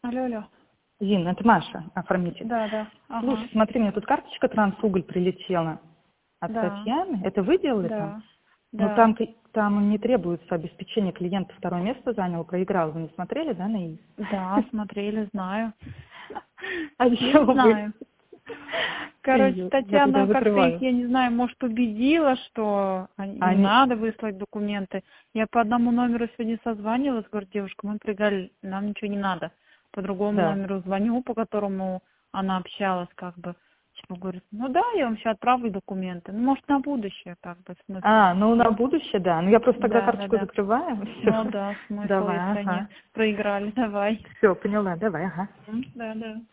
Алло, алло. Зин, это Маша, оформитель. Да. Ага. Слушай, смотри, мне тут карточка Трансуголь прилетела от Да. Татьяны. Это вы делали там? Да. Ну, там не требуется обеспечение клиента. Второе место занял, проиграл. Вы не смотрели, да, на ИИ? Да, смотрели, знаю. А еще вы? Знаю. Короче, Я Татьяна тогда как-то закрываю. их, я не знаю, может, убедила, что не надо выслать документы. Я по одному номеру сегодня созванивалась, говорю, девушка, мы пригали, нам ничего не надо. По другому номеру звоню, по которому она общалась, как бы. Говорит, ну да, я вам сейчас отправлю документы. Ну, может, на будущее, как бы, смысл. Ну на будущее, да. Ну я просто тогда карточку закрываю. Ну да, смысл, Давай, если они проиграли, давай. Все, поняла, давай, ага. Да.